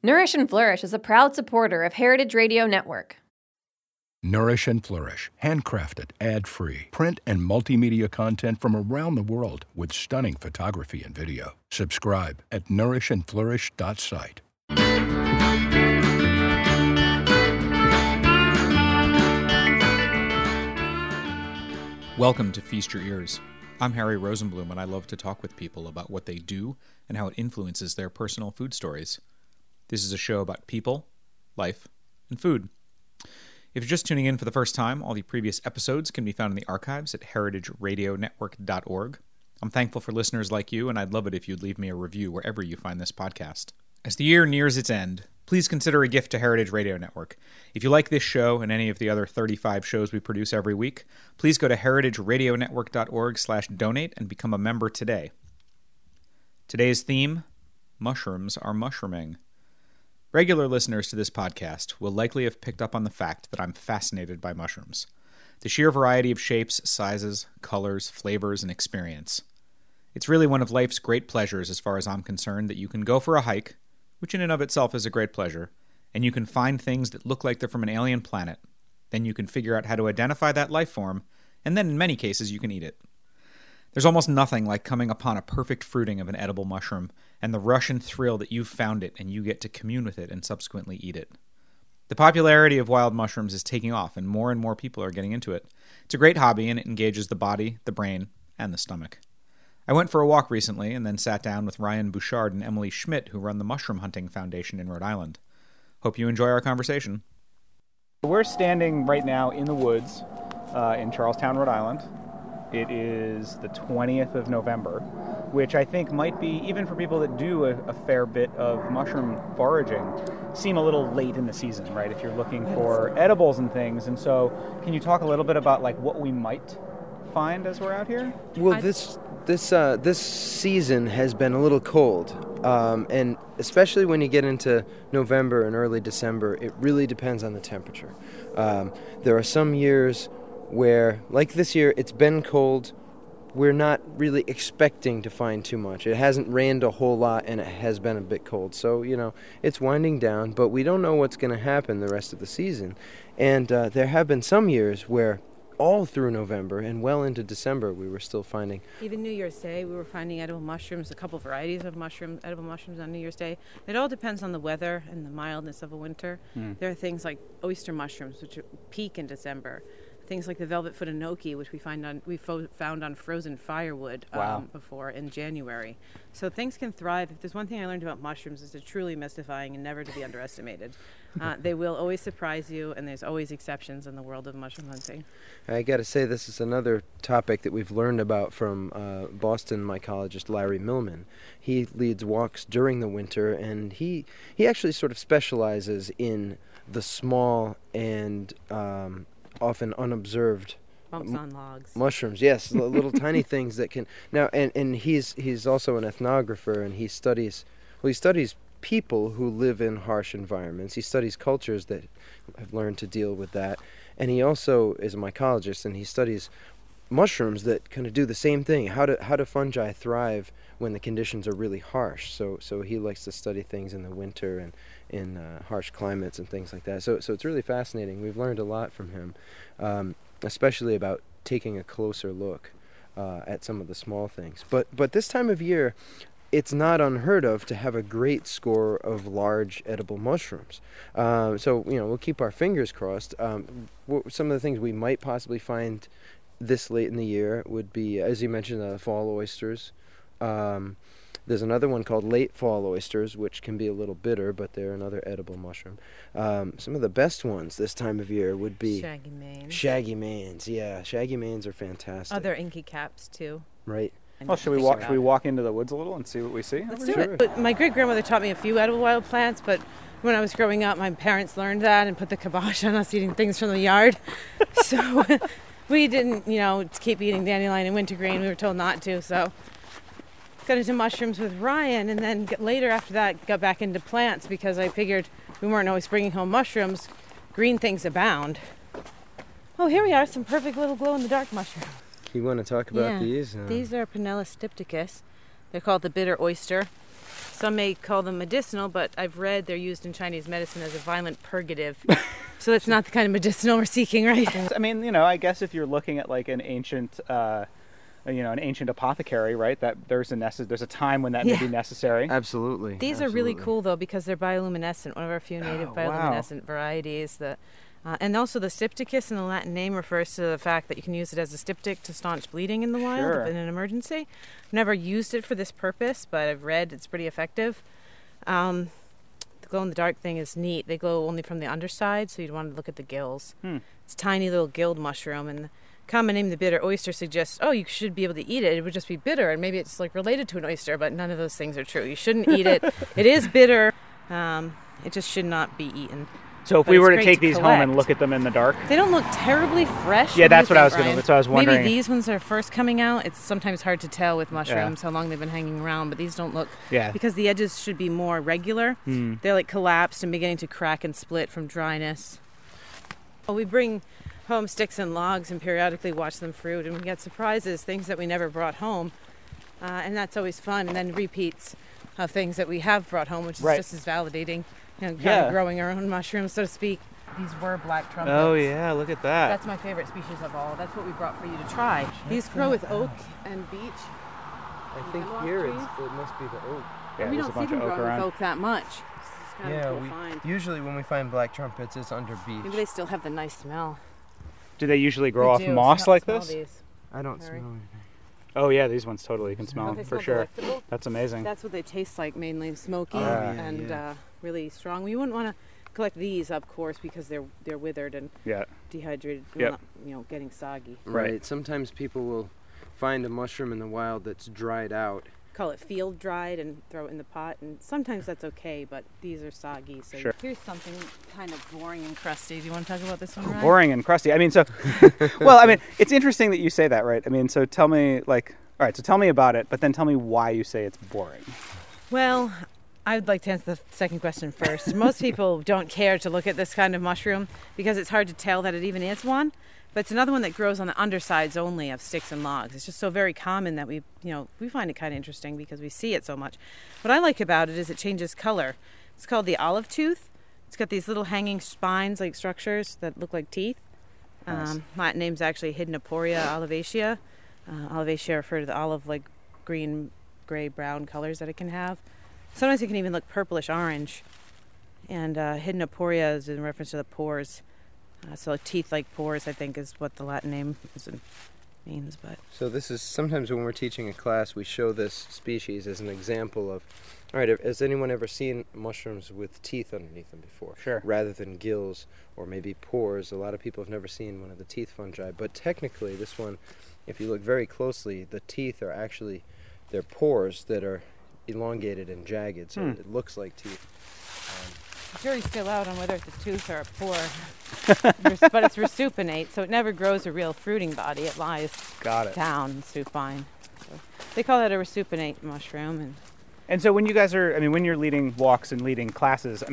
Nourish and Flourish is a proud supporter of Heritage Radio Network. Nourish and Flourish, handcrafted, ad-free, print and multimedia content from around the world with stunning photography and video. Subscribe at nourishandflourish.site. Welcome to Feast Your Ears. I'm Harry Rosenblum, and I love to talk with people about what they do and how it influences their personal food stories. This is a show about people, life, and food. If you're just tuning in for the first time, all the previous episodes can be found in the archives at heritageradionetwork.org. I'm thankful for listeners like you, and I'd love it if you'd leave me a review wherever you find this podcast. As the year nears its end, please consider a gift to Heritage Radio Network. If you like this show and any of the other 35 shows we produce every week, please go to heritageradionetwork.org/donate and become a member today. Today's theme, mushrooms are mushrooming. Regular listeners to this podcast will likely have picked up on the fact that I'm fascinated by mushrooms. The sheer variety of shapes, sizes, colors, flavors, and experience. It's really one of life's great pleasures as far as I'm concerned that you can go for a hike, which in and of itself is a great pleasure, and you can find things that look like they're from an alien planet. Then you can figure out how to identify that life form, and then in many cases you can eat it. There's almost nothing like coming upon a perfect fruiting of an edible mushroom and the rush and thrill that you've found it and you get to commune with it and subsequently eat it. The popularity of wild mushrooms is taking off and more people are getting into it. It's a great hobby and it engages the body, the brain, and the stomach. I went for a walk recently and then sat down with Ryan Bouchard and Emily Schmidt, who run the Mushroom Hunting Foundation in Rhode Island. Hope you enjoy our conversation. We're standing right now in the woods in Charlestown, Rhode Island. It is the 20th of November, which I think might be, even for people that do a fair bit of mushroom foraging, seem a little late in the season, right? If you're looking for edibles and things. And so can you talk a little bit about like what we might find as we're out here? Well, this season has been a little cold, and especially when you get into November and early December, it really depends on the temperature. There are some years where, like this year, it's been cold. We're not really expecting to find too much. It hasn't rained a whole lot, and it has been a bit cold. So, it's winding down, but we don't know what's going to happen the rest of the season. And there have been some years where all through November and well into December, we were still finding. Even New Year's Day, we were finding edible mushrooms, a couple varieties of edible mushrooms on New Year's Day. It all depends on the weather and the mildness of a winter. There are things like oyster mushrooms, which peak in December. Things like the velvet-foot enoki, which we found on frozen firewood before in January. So things can thrive. If there's one thing I learned about mushrooms, is they're truly mystifying and never to be underestimated. They will always surprise you, and there's always exceptions in the world of mushroom hunting. I got to say, this is another topic that we've learned about from Boston mycologist Larry Millman. He leads walks during the winter, and he actually sort of specializes in the small and often unobserved bumps on logs mushrooms. Yes, little tiny things that can now. And he's also an ethnographer, and he studies people who live in harsh environments. He studies cultures that have learned to deal with that, and he also is a mycologist, and he studies mushrooms that kind of do the same thing. How do fungi thrive when the conditions are really harsh? So he likes to study things in the winter and in harsh climates and things like that. So it's really fascinating. We've learned a lot from him, especially about taking a closer look at some of the small things. But this time of year, it's not unheard of to have a great score of large edible mushrooms. So we'll keep our fingers crossed. Some of the things we might possibly find this late in the year would be, as you mentioned, fall oysters. There's another one called late fall oysters, which can be a little bitter, but they're another edible mushroom. Some of the best ones this time of year would be shaggy manes. Shaggy manes, yeah. Shaggy manes are fantastic. Other inky caps, too. Right. Well, should we walk into the woods a little and see what we see? Let's do it. But my great-grandmother taught me a few edible wild plants, but when I was growing up, my parents learned that and put the kibosh on us eating things from the yard. So we didn't, keep eating dandelion and wintergreen. We were told not to, so got into mushrooms with Ryan, and then later after that got back into plants because I figured we weren't always bringing home mushrooms. Green things abound. Oh, here we are, some perfect little glow-in-the-dark mushrooms. You want to talk about these? These are Pinella stypticus. They're called the bitter oyster. Some may call them medicinal, but I've read they're used in Chinese medicine as a violent purgative. So it's not the kind of medicinal we're seeking, right? I mean, I guess if you're looking at like an ancient apothecary, right? That there's a time when that may be necessary. Absolutely. These are really cool though because they're bioluminescent. One of our few native bioluminescent varieties. And also the Stypticus in the Latin name refers to the fact that you can use it as a styptic to staunch bleeding in the wild in an emergency. I've never used it for this purpose, but I've read it's pretty effective. The glow-in-the-dark thing is neat. They glow only from the underside, so you'd want to look at the gills. It's a tiny little gilled mushroom, and the common name, the bitter oyster, suggests, you should be able to eat it. It would just be bitter, and maybe it's like related to an oyster, but none of those things are true. You shouldn't eat it. It is bitter. It just should not be eaten. So if we were to take these home and look at them in the dark, they don't look terribly fresh. Yeah, that's what I was wondering. Maybe these ones are first coming out. It's sometimes hard to tell with mushrooms how long they've been hanging around, but these don't look. Yeah. Because the edges should be more regular. They're like collapsed and beginning to crack and split from dryness. Well, we bring home sticks and logs and periodically watch them fruit, and we get surprises, things that we never brought home, and that's always fun. And then repeats of things that we have brought home, which is just as validating. Kind of growing our own mushrooms, so to speak. These were black trumpets. Oh yeah, look at that. That's my favorite species of all. That's what we brought for you to try. These grow with oak and beech. I think here it must be the oak. Yeah, we don't see them growing with oak that much. It's kind of cool find. Usually when we find black trumpets, it's under beech. Maybe they still have the nice smell. Do they usually grow off moss like this? These. I don't smell anything. Oh yeah, these ones totally can smell for sure. Delectable. That's amazing. That's what they taste like, mainly smoky and really strong. We wouldn't want to collect these, of course, because they're withered and dehydrated, getting soggy. Right. Sometimes people will find a mushroom in the wild that's dried out. Call it field dried and throw it in the pot, and sometimes that's okay, but these are soggy. So here's something kind of boring and crusty. Do you want to talk about this one, Ryan? Boring and crusty. I mean, so, well, I mean, it's interesting that you say that, right? I mean, so tell me, all right, so tell me about it, but then tell me why you say it's boring. Well, I would like to answer the second question first. Most people don't care to look at this kind of mushroom because it's hard to tell that it even is one. But it's another one that grows on the undersides only of sticks and logs. It's just so very common that we find it kind of interesting because we see it so much. What I like about it is it changes color. It's called the olive tooth. It's got these little hanging spines, like structures that look like teeth. Nice. Latin name's actually Hydnoporia olivacea. Olivacea refer to the olive, like green, gray, brown colors that it can have. Sometimes it can even look purplish orange. And Hydnoporia is in reference to the pores. So teeth-like pores, I think, is what the Latin name means. But so this is sometimes when we're teaching a class, we show this species as an example of. All right, has anyone ever seen mushrooms with teeth underneath them before? Sure. Rather than gills or maybe pores. A lot of people have never seen one of the teeth fungi, but technically, this one, if you look very closely, the teeth are actually they're pores that are elongated and jagged, so it looks like teeth. The jury's still out on whether it's a tooth or a pore, but it's resupinate, so it never grows a real fruiting body. It lies down and supine. So they call it a resupinate mushroom. And so when you guys are, when you're leading walks and leading classes,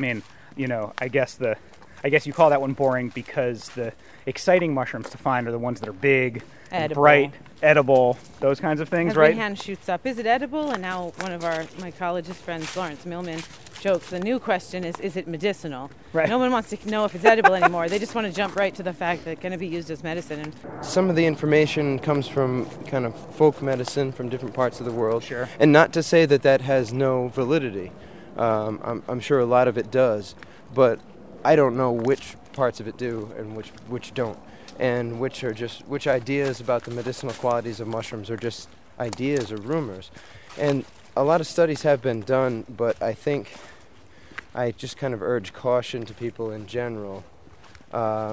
I guess you call that one boring because the exciting mushrooms to find are the ones that are big, bright, edible, those kinds of things, right? Every hand shoots up. Is it mycologist and now one of my ecologist friends, Lawrence Millman, jokes, the new question is it medicinal? Right. No one wants to know if it's edible anymore. They just want to jump right to the fact that it's going to be used as medicine. And some of the information comes from kind of folk medicine from different parts of the world. Sure. And not to say that has no validity. I'm sure a lot of it does, but I don't know which parts of it do and which don't, and which ideas about the medicinal qualities of mushrooms are just ideas or rumors. And a lot of studies have been done, but I think I just kind of urge caution to people in general. I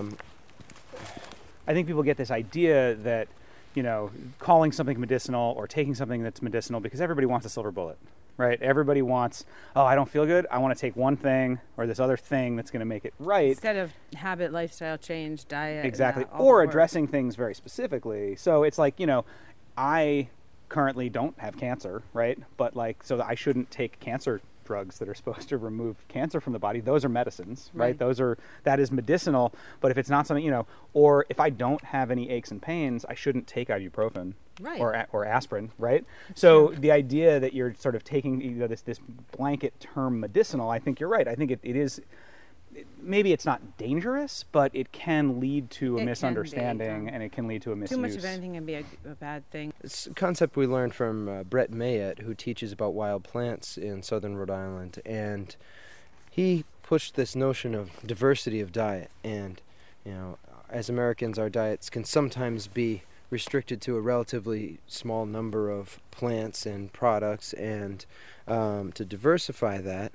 think people get this idea that, calling something medicinal or taking something that's medicinal because everybody wants a silver bullet, right? Everybody wants, I don't feel good. I want to take one thing or this other thing that's going to make it right. Instead of habit, lifestyle change, diet. Exactly. Or addressing things very specifically. So it's like, I currently don't have cancer, right? But so I shouldn't take cancer drugs that are supposed to remove cancer from the body. Those are medicines, right? That is medicinal. But if it's not something, or if I don't have any aches and pains, I shouldn't take ibuprofen. Right. Or aspirin, right? So the idea that you're sort of taking this blanket term medicinal, I think you're right. I think it is. Maybe it's not dangerous, but it can lead to a misunderstanding, and it can lead to a misuse. Too much of anything can be a bad thing. It's a concept we learned from Brett Mayett, who teaches about wild plants in southern Rhode Island, and he pushed this notion of diversity of diet. And as Americans, our diets can sometimes be restricted to a relatively small number of plants and products, and to diversify that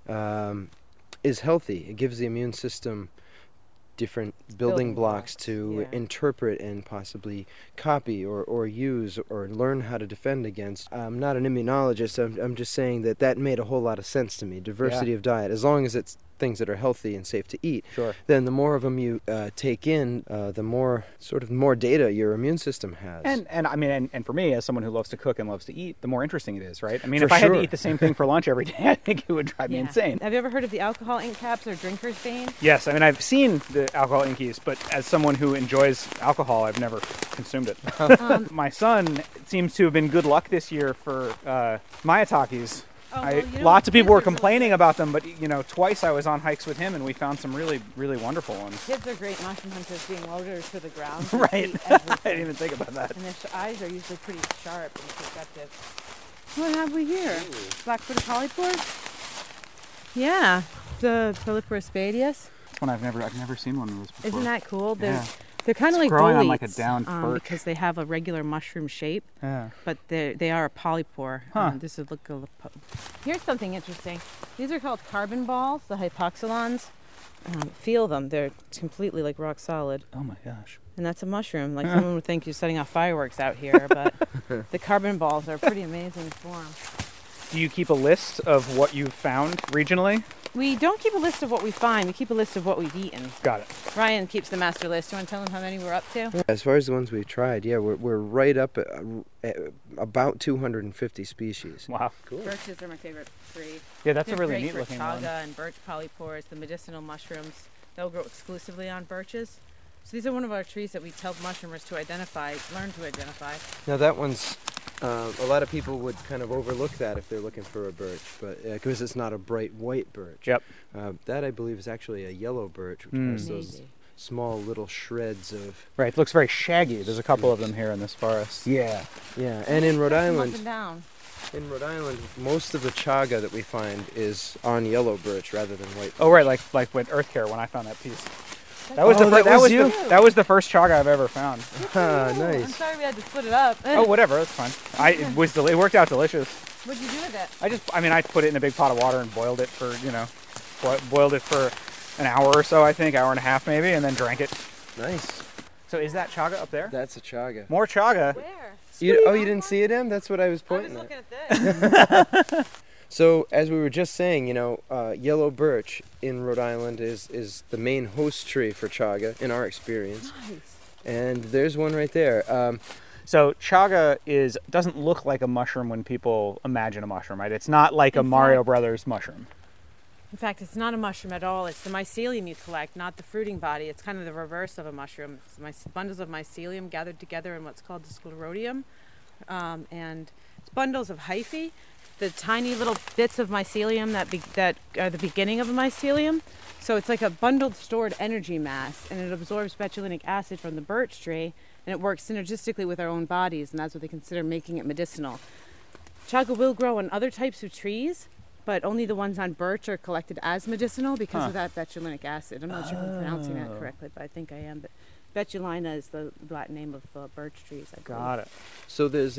is healthy. It gives the immune system different building blocks to interpret and possibly copy or use or learn how to defend against. I'm not an immunologist. I'm just saying that made a whole lot of sense to me. Diversity of diet, as long as it's things that are healthy and safe to eat. Sure. Then the more of them you take in, the more data your immune system has. And I mean, and for me, as someone who loves to cook and loves to eat, the more interesting it is, right? I mean, if I had to eat the same thing for lunch every day, I think it would drive me insane. Have you ever heard of the alcohol ink caps or drinker's bane? Yes, I mean, I've seen the alcohol inkies, but as someone who enjoys alcohol, I've never consumed it. My son seems to have been good luck this year for Mayatakis. Lots of people were complaining about them, but twice I was on hikes with him and we found some really, really wonderful ones. Kids are great mushroom hunters, being loaded to the ground. Right. I didn't even think about that. And their eyes are usually pretty sharp and perceptive. What have we here? Black-footed polypore? Yeah, the Polypora spadius. That's one I've never seen one of those before. Isn't that cool? Yeah. They're kind of like growing boletes, on like a downed birch because they have a regular mushroom shape. Yeah. But they are a polypore. Huh. This is Here's something interesting. These are called carbon balls, the hypoxylons. Feel them; they're completely like rock solid. Oh my gosh! And that's a mushroom. Like someone would think you're setting off fireworks out here, but the carbon balls are pretty amazing form. Do you keep a list of what you've found regionally? We don't keep a list of what we find. We keep a list of what we've eaten. Got it. Ryan keeps the master list. Do you want to tell him how many we're up to? As far as the ones we've tried, we're right up at about 250 species. Wow, cool. Birches are my favorite tree. Yeah, that's They're a really great neat for looking chaga one. and birch polypores, the medicinal mushrooms. They'll grow exclusively on birches. So these are one of our trees that we tell mushroomers to learn to identify. Now that one's, a lot of people would kind of overlook that if they're looking for a birch, but because it's not a bright white birch. Yep. That I believe is actually a yellow birch, which has those small little shreds of. Right, it looks very shaggy. There's a couple of them here in this forest. Yeah, and in Rhode Island. Up and down. In Rhode Island, most of the chaga that we find is on yellow birch rather than white birch. Oh right, like with Earth Care when I found that piece. That was that was the first chaga I've ever found. Nice. I'm sorry we had to split it up. Oh, whatever, that's fine. It worked out delicious. What'd you do with it? I put it in a big pot of water and boiled it for, boiled it for an hour or so, I think, hour and a half maybe, and then drank it. Nice. So is that chaga up there? That's a chaga. More chaga. Where? You didn't see it, Em? That's what I was pointing I was at. looking at this. So, as we were just saying, yellow birch in Rhode Island is the main host tree for chaga, in our experience. Nice. And there's one right there. So chaga doesn't look like a mushroom when people imagine a mushroom, right? It's not like a Mario Brothers mushroom. In fact, it's not a mushroom at all. It's the mycelium you collect, not the fruiting body. It's kind of the reverse of a mushroom. It's bundles of mycelium gathered together in what's called the sclerotium. And it's bundles of hyphae, the tiny little bits of mycelium that are the beginning of a mycelium. So it's like a bundled stored energy mass, and it absorbs betulinic acid from the birch tree, and it works synergistically with our own bodies, and that's what they consider making it medicinal. Chaga will grow on other types of trees, but only the ones on birch are collected as medicinal because of that betulinic acid. I'm not sure if I'm pronouncing that correctly, but I think I am. But betulina is the Latin name of birch trees, I believe. Got it. So there's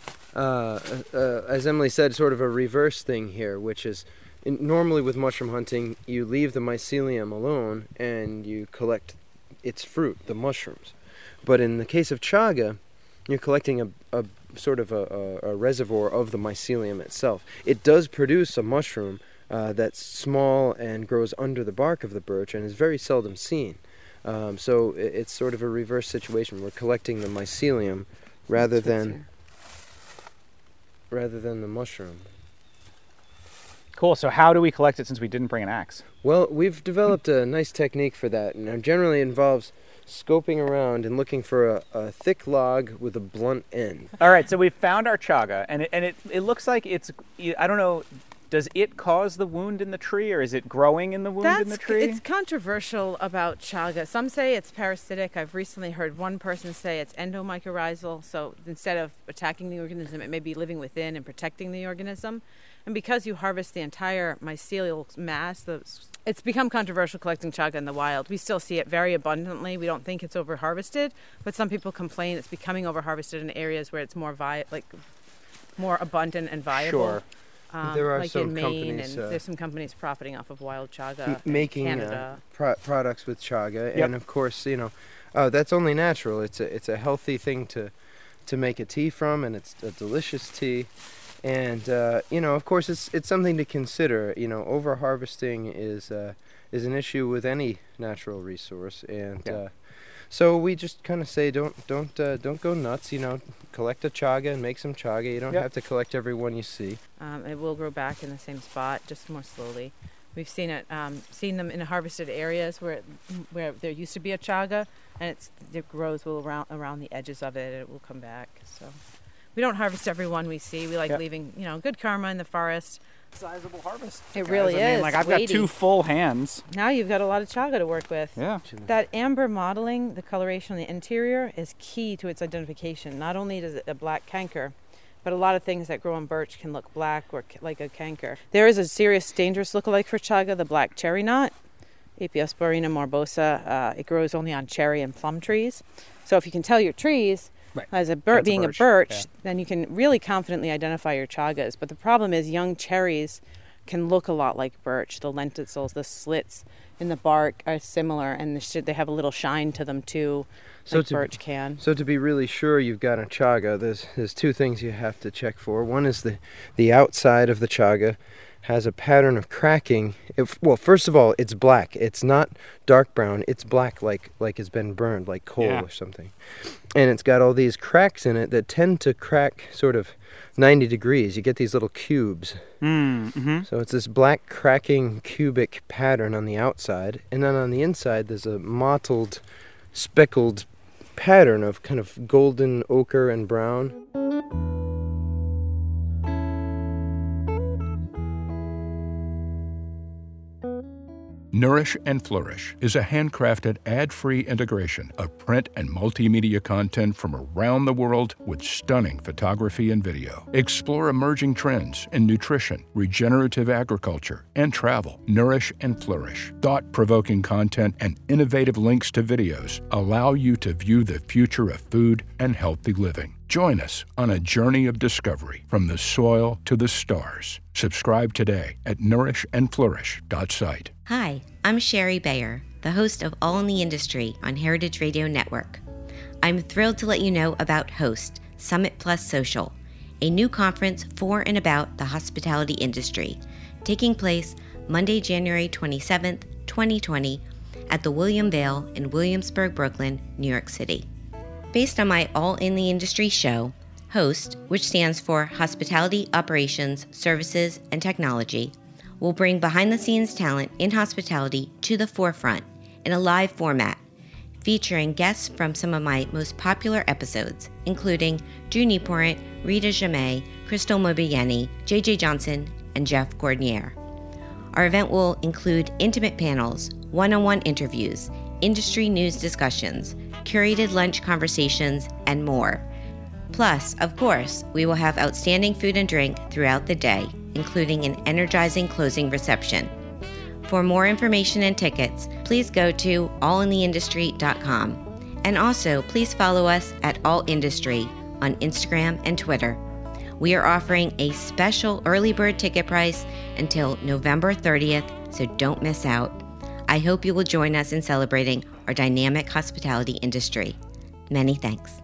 as Emily said, sort of a reverse thing here, which is normally with mushroom hunting, you leave the mycelium alone and you collect its fruit, the mushrooms. But in the case of chaga, you're collecting a sort of a reservoir of the mycelium itself. It does produce a mushroom that's small and grows under the bark of the birch and is very seldom seen. So it's sort of a reverse situation. We're collecting the mycelium rather than the mushroom. Cool. So how do we collect it since we didn't bring an axe? Well, we've developed a nice technique for that, and it generally involves scoping around and looking for a thick log with a blunt end. All right, so we've found our chaga, and it looks like it's, I don't know, does it cause the wound in the tree, or is it growing in the wound in the tree? It's controversial about chaga. Some say it's parasitic. I've recently heard one person say it's endomycorrhizal, so instead of attacking the organism, it may be living within and protecting the organism. And because you harvest the entire mycelial mass, it's become controversial collecting chaga in the wild. We still see it very abundantly. We don't think it's over-harvested, but some people complain it's becoming over-harvested in areas where it's more more abundant and viable. Sure. There are like some in Maine, companies, and there's some companies profiting off of wild chaga making in Canada. Products with chaga, Yep. and of course, that's only natural. It's a healthy thing to make a tea from, and it's a delicious tea. And of course, it's something to consider. Over harvesting is an issue with any natural resource, and so we just kind of say don't go nuts. Collect a chaga and make some chaga. You don't have to collect every one you see. It will grow back in the same spot, just more slowly. We've seen seen them in harvested areas where there used to be a chaga, and it grows around the edges of it, and it will come back. So we don't harvest every one we see. We like leaving good karma in the forest. Sizable harvest. It really is. I've got 2 full hands. Now you've got a lot of chaga to work with. Yeah. That amber modeling, the coloration on the interior, is key to its identification. Not only does it a black canker, but a lot of things that grow on birch can look black or like a canker. There is a serious dangerous lookalike for chaga, the black cherry knot, Apiosporina morbosa. It grows only on cherry and plum trees. So if you can tell your trees, as a being a birch, then you can really confidently identify your chagas. But the problem is young cherries can look a lot like birch. The lenticels, the slits in the bark are similar, and they have a little shine to them too, like birch can. So to be really sure you've got a chaga, there's 2 things you have to check for. One is the outside of the chaga has a pattern of cracking. First of all, it's black. It's not dark brown. It's black like it's been burned, like coal or something. And it's got all these cracks in it that tend to crack sort of 90 degrees. You get these little cubes. Mm-hmm. So it's this black cracking cubic pattern on the outside. And then on the inside, there's a mottled, speckled pattern of kind of golden ochre and brown. Nourish and Flourish is a handcrafted, ad-free integration of print and multimedia content from around the world with stunning photography and video. Explore emerging trends in nutrition, regenerative agriculture, and travel. Nourish and Flourish. Thought-provoking content and innovative links to videos allow you to view the future of food and healthy living. Join us on a journey of discovery from the soil to the stars. Subscribe today at nourishandflourish.site. Hi, I'm Sherry Bayer, the host of All in the Industry on Heritage Radio Network. I'm thrilled to let you know about HOST, Summit Plus Social, a new conference for and about the hospitality industry, taking place Monday, January 27th, 2020, at the William Vale in Williamsburg, Brooklyn, New York City. Based on my All in the Industry show, HOST, which stands for Hospitality Operations, Services, and Technology, will bring behind-the-scenes talent in hospitality to the forefront in a live format, featuring guests from some of my most popular episodes, including Drew Nieporent, Rita Jamay, Crystal Mobiani, JJ Johnson, and Jeff Gordnier. Our event will include intimate panels, one-on-one interviews, industry news discussions, curated lunch conversations, and more. Plus, of course, we will have outstanding food and drink throughout the day, including an energizing closing reception. For more information and tickets, please go to allintheindustry.com. And also, please follow us at All Industry on Instagram and Twitter. We are offering a special early bird ticket price until November 30th, so don't miss out. I hope you will join us in celebrating our dynamic hospitality industry. Many thanks.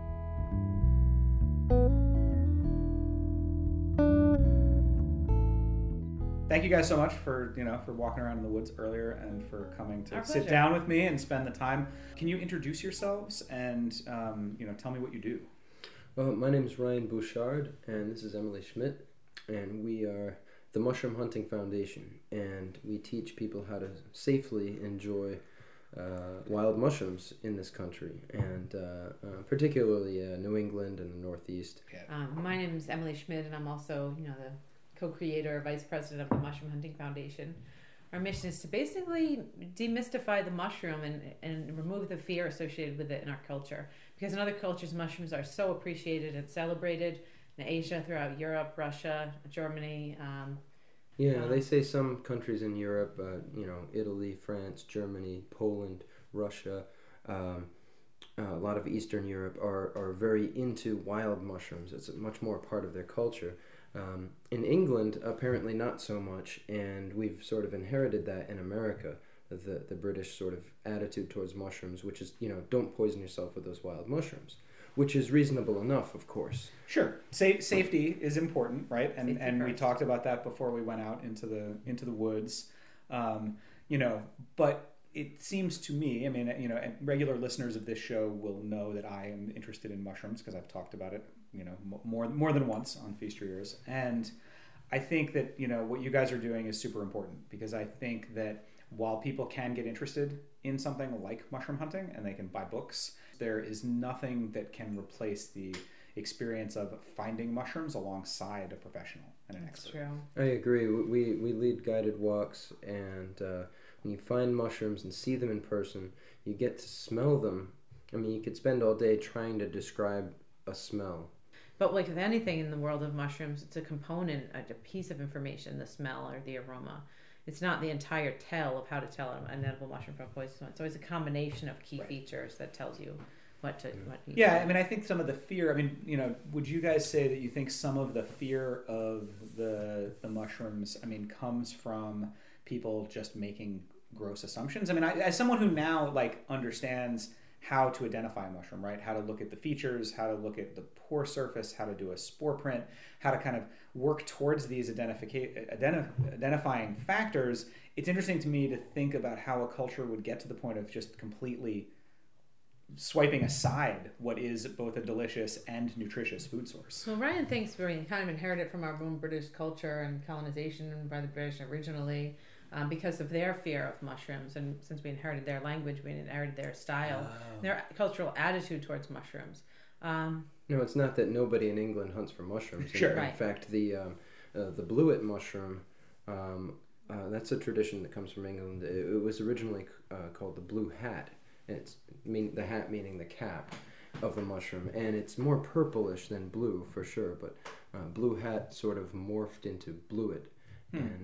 Thank you guys so much for walking around in the woods earlier and for coming to sit down with me and spend the time. Can you introduce yourselves and tell me what you do? My name is Ryan Bouchard, and this is Emily Schmidt, and we are the Mushroom Hunting Foundation, and we teach people how to safely enjoy wild mushrooms in this country, and particularly New England and the Northeast. My name is Emily Schmidt, and I'm also, the co-creator, vice president of the Mushroom Hunting Foundation. Our mission is to basically demystify the mushroom and remove the fear associated with it in our culture. Because in other cultures, mushrooms are so appreciated and celebrated in Asia, throughout Europe, Russia, Germany. They say some countries in Europe, Italy, France, Germany, Poland, Russia, a lot of Eastern Europe are very into wild mushrooms. It's much more a part of their culture. In England, apparently not so much, and we've sort of inherited that in America, the British sort of attitude towards mushrooms, which is, don't poison yourself with those wild mushrooms, which is reasonable enough, of course. Sure. Safety is important, right? And we talked about that before we went out into the woods. But it seems to me, and regular listeners of this show will know that I am interested in mushrooms because I've talked about it, more than once on Feast Your Ears. And I think that, what you guys are doing is super important, because I think that while people can get interested in something like mushroom hunting and they can buy books, there is nothing that can replace the experience of finding mushrooms alongside a professional and an expert. True. I agree. We lead guided walks, and when you find mushrooms and see them in person, you get to smell them. You could spend all day trying to describe a smell. But like with anything in the world of mushrooms, it's a component, a piece of information, the smell or the aroma. It's not the entire tell of how to tell an edible mushroom from a poisonous one. So it's a combination of key features that tells you what you do. I think some of the fear, would you guys say that you think some of the fear of the mushrooms, comes from people just making gross assumptions? As someone who now understands how to identify a mushroom, right? How to look at the features, how to look at the pore surface, how to do a spore print, how to kind of work towards these identifying factors. It's interesting to me to think about how a culture would get to the point of just completely swiping aside what is both a delicious and nutritious food source. Well, Ryan thinks we kind of inherited from our own British culture and colonization by the British originally, because of their fear of mushrooms, and since we inherited their language, we inherited their style, their cultural attitude towards mushrooms. No, it's not that nobody in England hunts for mushrooms. Sure. In fact, the bluet mushroom, that's a tradition that comes from England. It was originally called the blue hat, and the hat meaning the cap of the mushroom, and it's more purplish than blue for sure. But blue hat sort of morphed into bluet. And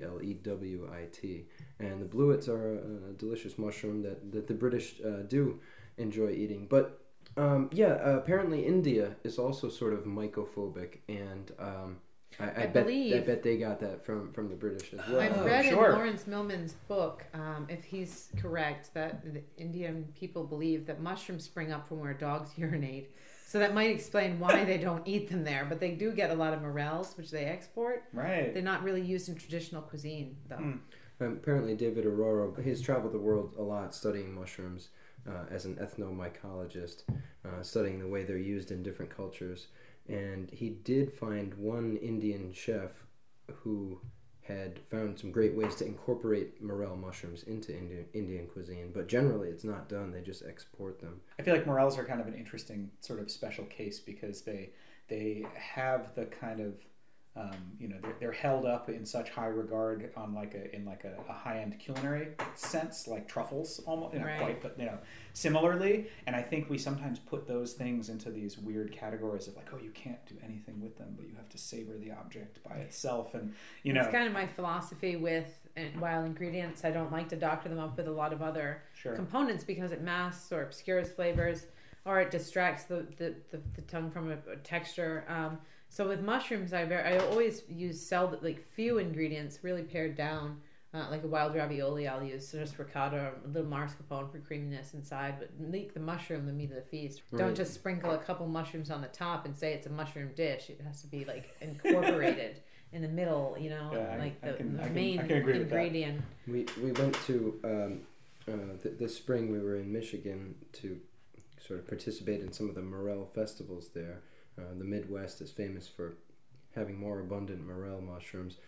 Blewit, and the bluets are a delicious mushroom that the British do enjoy eating. But apparently India is also sort of mycophobic, and I bet they got that from the British as well. I've read in Lawrence Millman's book, if he's correct, that the Indian people believe that mushrooms spring up from where dogs urinate. So that might explain why they don't eat them there. But they do get a lot of morels, which they export. Right. They're not really used in traditional cuisine, though. Apparently David Aurora, he's traveled the world a lot studying mushrooms as an ethnomycologist, studying the way they're used in different cultures. And he did find one Indian chef who had found some great ways to incorporate morel mushrooms into Indian cuisine, but generally it's not done. They just export them. I feel like morels are kind of an interesting sort of special case, because they have the kind of they're held up in such high regard on a high-end culinary sense, like truffles almost, right. Quite, but similarly. And I think we sometimes put those things into these weird categories of you can't do anything with them, but you have to savor the object by itself. And it's kind of my philosophy with wild ingredients. I don't like to doctor them up with a lot of other components, because it masks or obscures flavors, or it distracts the tongue from a texture. So with mushrooms, I always use few ingredients, really pared down. Like a wild ravioli, I'll use just ricotta, a little mascarpone for creaminess inside, but make the mushroom the meat of the feast. Right. Don't just sprinkle a couple mushrooms on the top and say it's a mushroom dish. It has to be incorporated in the middle, the main ingredient. We went to this spring. We were in Michigan to sort of participate in some of the morel festivals there. The Midwest is famous for having more abundant morel mushrooms.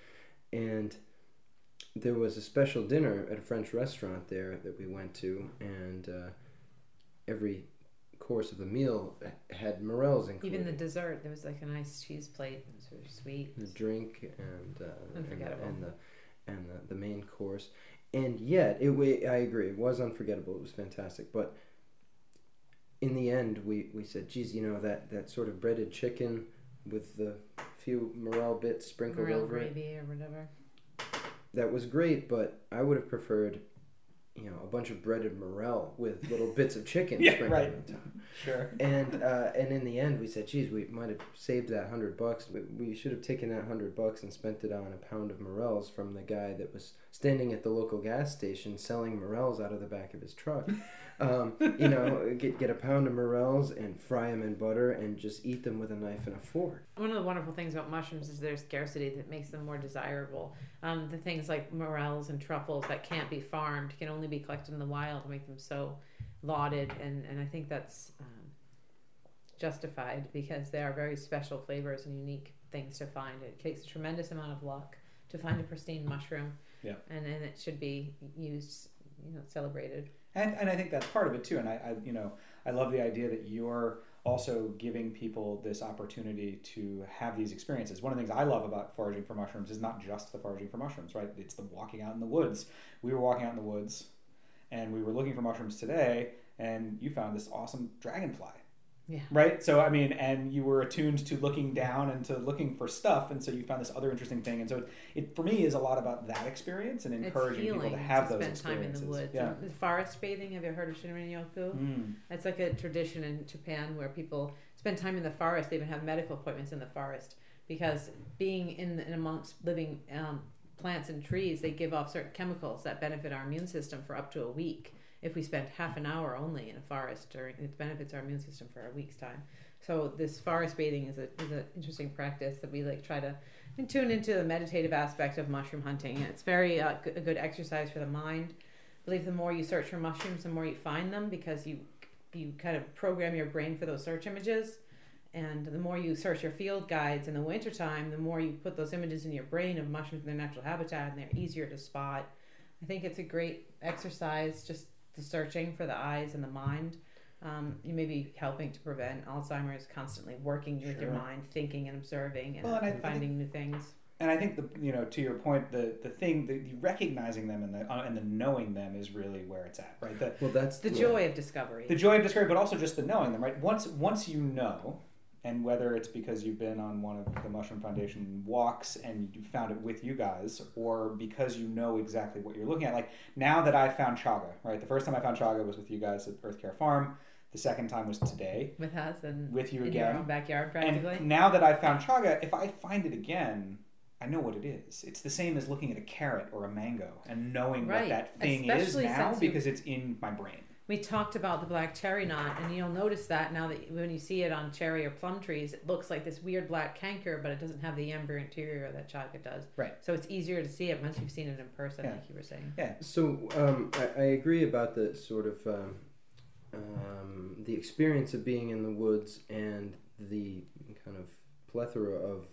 And there was a special dinner at a French restaurant there that we went to, and every course of the meal had morels included. Even the dessert, there was like a nice cheese plate. It was sort of sweet. The drink and Unforgettable. and the main course, and yet I agree, it was unforgettable. It was fantastic, but in the end, we said, geez, that sort of breaded chicken with the few morel bits sprinkled Morel over it. gravy or whatever. That was great, but I would have preferred, a bunch of breaded morel with little bits of chicken sprinkled on top. Sure. And in the end, we said, geez, we might have saved that $100. We should have taken that $100 and spent it on a pound of morels from the guy that was standing at the local gas station selling morels out of the back of his truck. Get a pound of morels and fry them in butter and just eat them with a knife and a fork. One of the wonderful things about mushrooms is their scarcity that makes them more desirable. The things like morels and truffles that can't be farmed can only be collected in the wild to make them so lauded, and I think that's justified because they are very special flavors and unique things to find. It takes a tremendous amount of luck to find a pristine mushroom, and it should be used, celebrated. And I think that's part of it too. And I love the idea that you're also giving people this opportunity to have these experiences. One of the things I love about foraging for mushrooms is not just the foraging for mushrooms, right? It's the walking out in the woods. We were walking out in the woods and we were looking for mushrooms today, and you found this awesome dragonfly. Yeah. Right? So, and you were attuned to looking down and to looking for stuff, and so you found this other interesting thing. And so it for me, is a lot about that experience and encouraging people to have those experiences. Spend time in the woods. Yeah. The forest bathing, have you heard of Shinrin-yoku? It's like a tradition in Japan where people spend time in the forest. They even have medical appointments in the forest because being in amongst living plants and trees, they give off certain chemicals that benefit our immune system for up to a week. If we spend half an hour only in a forest, it benefits our immune system for a week's time. So this forest bathing is an interesting practice that we try to tune into the meditative aspect of mushroom hunting. And it's very a good exercise for the mind. I believe the more you search for mushrooms, the more you find them, because you kind of program your brain for those search images. And the more you search your field guides in the wintertime, the more you put those images in your brain of mushrooms in their natural habitat, and they're easier to spot. I think it's a great exercise, just the searching for the eyes and the mind. You may be helping to prevent Alzheimer's, constantly working with your mind, thinking and observing and finding new things. And I think to your point, the thing, the recognizing them and the knowing them is really where it's at, right? That's the joy of discovery. The joy of discovery, but also just the knowing them, right? Once you know, and whether it's because you've been on one of the Mushroom Foundation walks and you found it with you guys, or because you know exactly what you're looking at. Like now that I found chaga, right? The first time I found chaga was with you guys at Earth Care Farm. The second time was today. With us and with you in again. Your own backyard, practically. And now that I found chaga, if I find it again, I know what it is. It's the same as looking at a carrot or a mango and knowing what that thing is now because it's in my brain. We talked about the black cherry knot, and you'll notice that now that when you see it on cherry or plum trees, it looks like this weird black canker, but it doesn't have the amber interior that chaga does. Right. So it's easier to see it once you've seen it in person, like you were saying. Yeah. So I agree about the sort of the experience of being in the woods and the kind of plethora of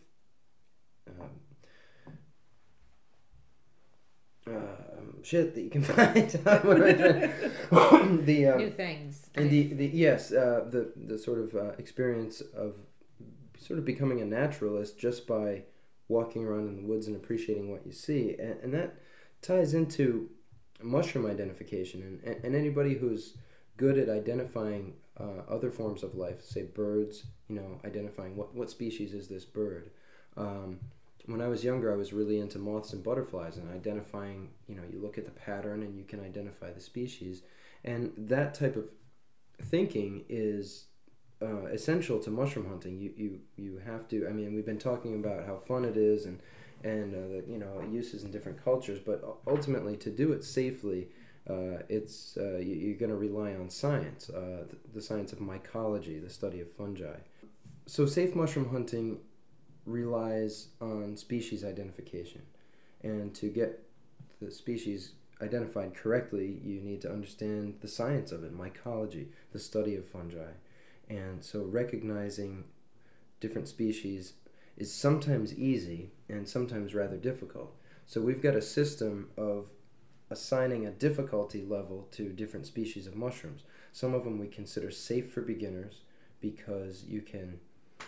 shit that you can find. New things. And the sort of experience of sort of becoming a naturalist just by walking around in the woods and appreciating what you see, and that ties into mushroom identification, and anybody who's good at identifying other forms of life, say birds, identifying what species is this bird. When I was younger, I was really into moths and butterflies and identifying, you look at the pattern and you can identify the species. And that type of thinking is essential to mushroom hunting. You have to, we've been talking about how fun it is and the uses in different cultures, but ultimately to do it safely, you're going to rely on science, the science of mycology, the study of fungi. So safe mushroom hunting relies on species identification, and to get the species identified correctly, you need to understand the science of it, mycology, the study of fungi. And so recognizing different species is sometimes easy and sometimes rather difficult. So we've got a system of assigning a difficulty level to different species of mushrooms. Some of them we consider safe for beginners because you can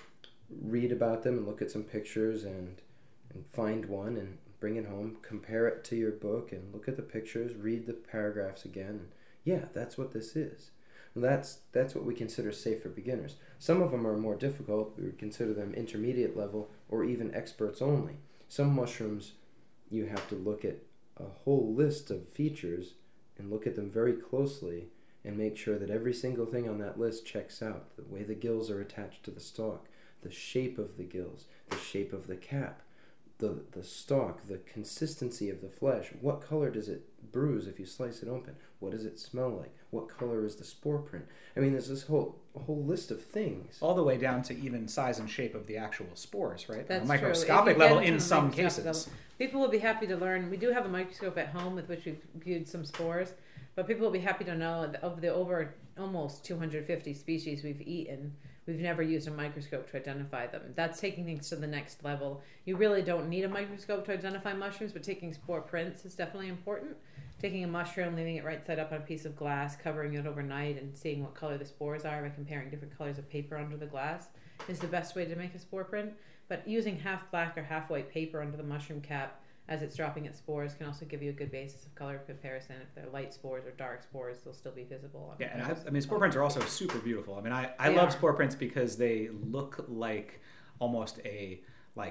read about them and look at some pictures and find one and bring it home, compare it to your book and look at the pictures, read the paragraphs again. And yeah, that's what this is. That's what we consider safe for beginners. Some of them are more difficult. We would consider them intermediate level or even experts only. Some mushrooms, you have to look at a whole list of features and look at them very closely and make sure that every single thing on that list checks out. The way the gills are attached to the stalk, the shape of the gills, the shape of the cap, the stalk, the consistency of the flesh. What color does it bruise if you slice it open? What does it smell like? What color is the spore print? I mean, there's this whole list of things. All the way down to even size and shape of the actual spores, right? That's on a microscopic level in some cases. Level, people will be happy to learn. We do have a microscope at home with which we've viewed some spores, but people will be happy to know of the over almost 250 species we've eaten, we've never used a microscope to identify them. That's taking things to the next level. You really don't need a microscope to identify mushrooms, but taking spore prints is definitely important. Taking a mushroom, leaving it right side up on a piece of glass, covering it overnight, and seeing what color the spores are by comparing different colors of paper under the glass is the best way to make a spore print. But using half black or half white paper under the mushroom cap as it's dropping its spores can also give you a good basis of color comparison. If they're light spores or dark spores, they'll still be visible. Yeah, and I mean, spore prints are also super beautiful. I mean, I love spore prints because they look like almost a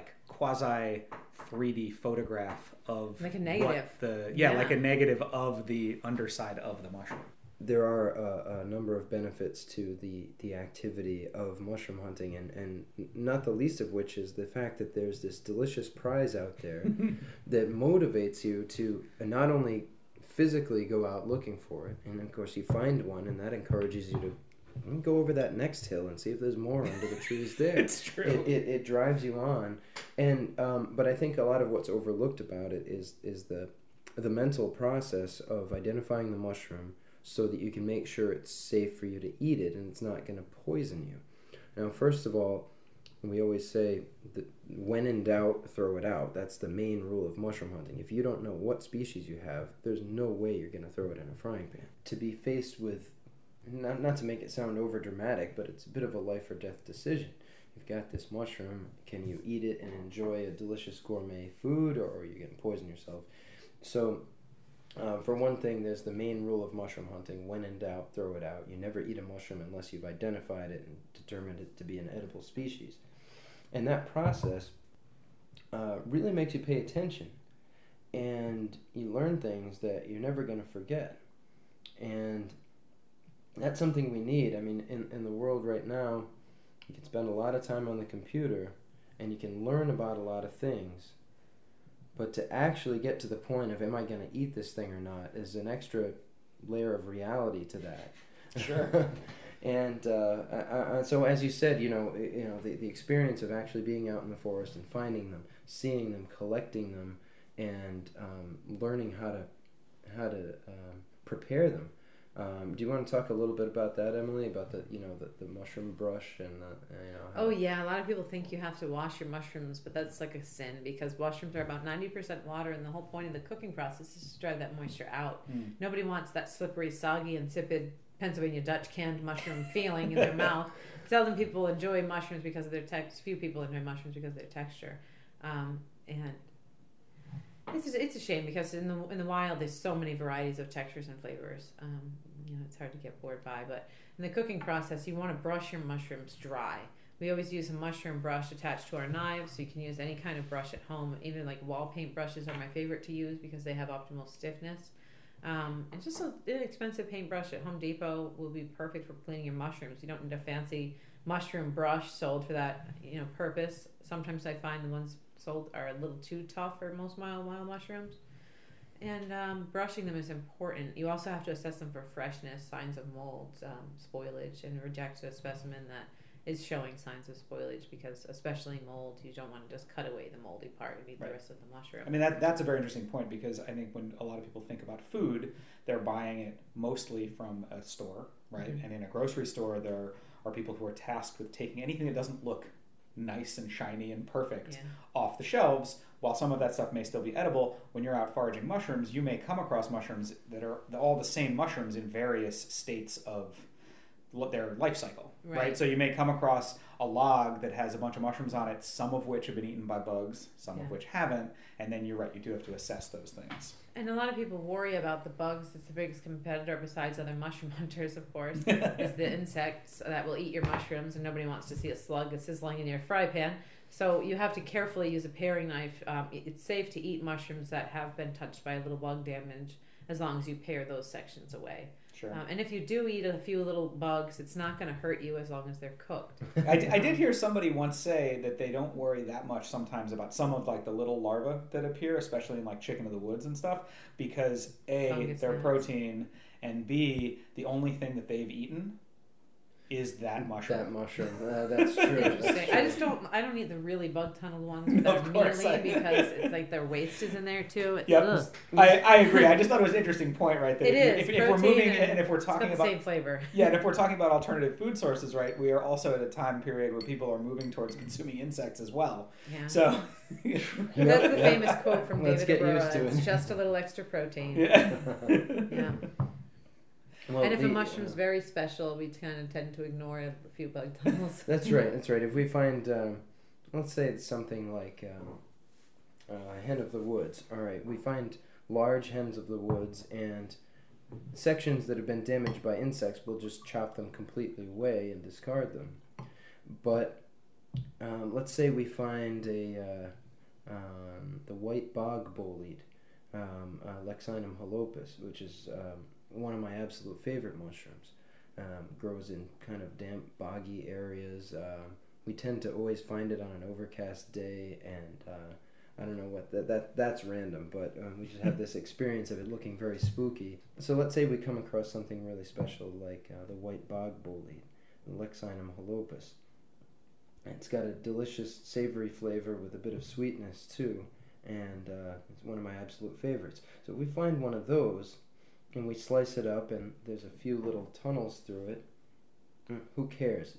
quasi 3D photograph of like a negative. Like a negative of the underside of the mushroom. There are a number of benefits to the activity of mushroom hunting, and not the least of which is the fact that there's this delicious prize out there that motivates you to not only physically go out looking for it, and of course you find one, and that encourages you to go over that next hill and see if there's more under the trees there. It's true. It drives you on, and but I think a lot of what's overlooked about it is the mental process of identifying the mushroom, so that you can make sure it's safe for you to eat it and it's not going to poison you. Now, first of all, we always say that when in doubt, throw it out. That's the main rule of mushroom hunting. If you don't know what species you have, there's no way you're going to throw it in a frying pan. To be faced with, not to make it sound over dramatic, but it's a bit of a life or death decision. You've got this mushroom, can you eat it and enjoy a delicious gourmet food, or are you going to poison yourself? So, for one thing, there's the main rule of mushroom hunting: when in doubt, throw it out. You never eat a mushroom unless you've identified it and determined it to be an edible species. And that process really makes you pay attention, and you learn things that you're never going to forget. And that's something we need. I mean, in the world right now, you can spend a lot of time on the computer, and you can learn about a lot of things. But to actually get to the point of, am I going to eat this thing or not, is an extra layer of reality to that. Sure. And so, as you said, the experience of actually being out in the forest and finding them, seeing them, collecting them, and learning how to prepare them. Do you want to talk a little bit about that, Emily? About the mushroom brush and how... Oh yeah, a lot of people think you have to wash your mushrooms, but that's like a sin, because mushrooms are about 90% water, and the whole point of the cooking process is to drive that moisture out. Nobody wants that slippery, soggy, insipid Pennsylvania Dutch canned mushroom feeling in their mouth. Seldom people enjoy mushrooms because of their texture. Few people enjoy mushrooms because of their texture, and it's a shame, because in the wild there's so many varieties of textures and flavors. It's hard to get bored by. But in the cooking process, you want to brush your mushrooms dry. We always use a mushroom brush attached to our knives, so you can use any kind of brush at home. Even like wall paint brushes are my favorite to use because they have optimal stiffness. And just an inexpensive paintbrush at Home Depot will be perfect for cleaning your mushrooms. You don't need a fancy mushroom brush sold for that purpose. Sometimes I find the ones sold are a little too tough for most wild mushrooms. And brushing them is important. You also have to assess them for freshness, signs of mold, spoilage, and reject a specimen that is showing signs of spoilage, because especially mold, you don't want to just cut away the moldy part and eat the rest of the mushroom. I mean, that's a very interesting point, because I think when a lot of people think about food, they're buying it mostly from a store, right? Mm-hmm. And in a grocery store, there are people who are tasked with taking anything that doesn't look nice and shiny and perfect off the shelves. While some of that stuff may still be edible, when you're out foraging mushrooms, you may come across mushrooms that are all the same mushrooms in various states of their life cycle, right? So you may come across a log that has a bunch of mushrooms on it, some of which have been eaten by bugs, some of which haven't, and then you're right, you do have to assess those things. And a lot of people worry about the bugs. It's the biggest competitor besides other mushroom hunters, of course, is the insects that will eat your mushrooms, and nobody wants to see a slug that's sizzling in your fry pan. So you have to carefully use a paring knife. It's safe to eat mushrooms that have been touched by a little bug damage as long as you pare those sections away. Sure. And if you do eat a few little bugs, it's not going to hurt you as long as they're cooked. I did hear somebody once say that they don't worry that much sometimes about some of like the little larvae that appear, especially in like chicken of the woods and stuff, because A, they're protein, and B, the only thing that they've eaten is that mushroom. That mushroom. That's true. That's true. I don't eat the really bug tunneled ones that are mealy because it's like their waste is in there too. It's, I agree. I just thought it was an interesting point, right? That it is. If we're moving and if we're talking about the same flavor. Yeah, and if we're talking about alternative food sources, right, we are also at a time period where people are moving towards consuming insects as well. Yeah. So that's the famous quote from David Attenborough. It's just a little extra protein. Yeah. Well, and if a mushroom's very special, we kind of tend to ignore a few bug tunnels. That's right. That's right. If we find, let's say it's something like a hen of the woods. All right, we find large hens of the woods and sections that have been damaged by insects. We'll just chop them completely away and discard them. But let's say we find the white bog bolete, Lexinum holopus, which is one of my absolute favorite mushrooms. Grows in kind of damp, boggy areas. We tend to always find it on an overcast day, and I don't know what that's random, but we just have this experience of it looking very spooky. So let's say we come across something really special like the white bog bolete, Lexinum holopus. It's got a delicious, savory flavor with a bit of sweetness too, and it's one of my absolute favorites. So if we find one of those, and we slice it up, and there's a few little tunnels through it, who cares?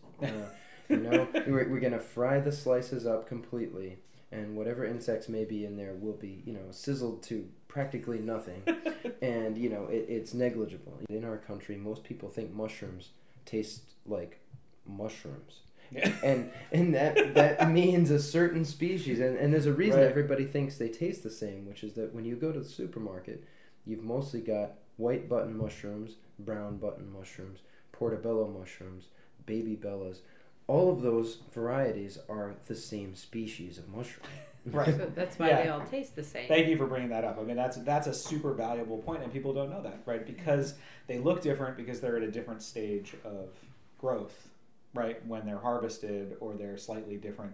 We're going to fry the slices up completely, and whatever insects may be in there will be, sizzled to practically nothing, and, it's negligible. In our country, most people think mushrooms taste like mushrooms. and that means a certain species, and there's a reason everybody thinks they taste the same, which is that when you go to the supermarket, you've mostly got white button mushrooms, brown button mushrooms, portobello mushrooms, baby bellas. All of those varieties are the same species of mushroom. Right. So that's why they all taste the same. Thank you for bringing that up. I mean, that's a super valuable point, and people don't know that, right? Because they look different because they're at a different stage of growth, right? When they're harvested, or they're slightly different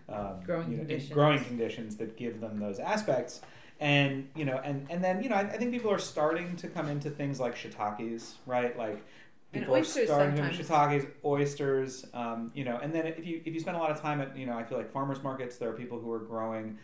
growing conditions that give them those aspects. And and then I think people are starting to come into things like shiitakes, right? Like people are starting to shiitakes, oysters, and then if you spend a lot of time at I feel like farmers markets, there are people who are growing